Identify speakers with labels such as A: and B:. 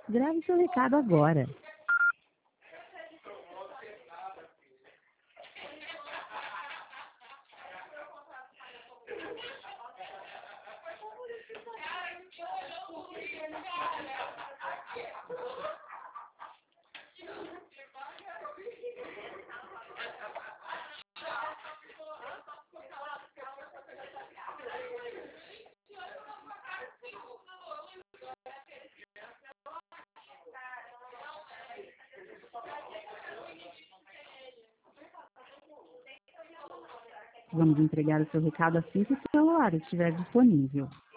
A: Grave seu recado agora. Vamos entregar o seu recado assim que o celular estiver disponível.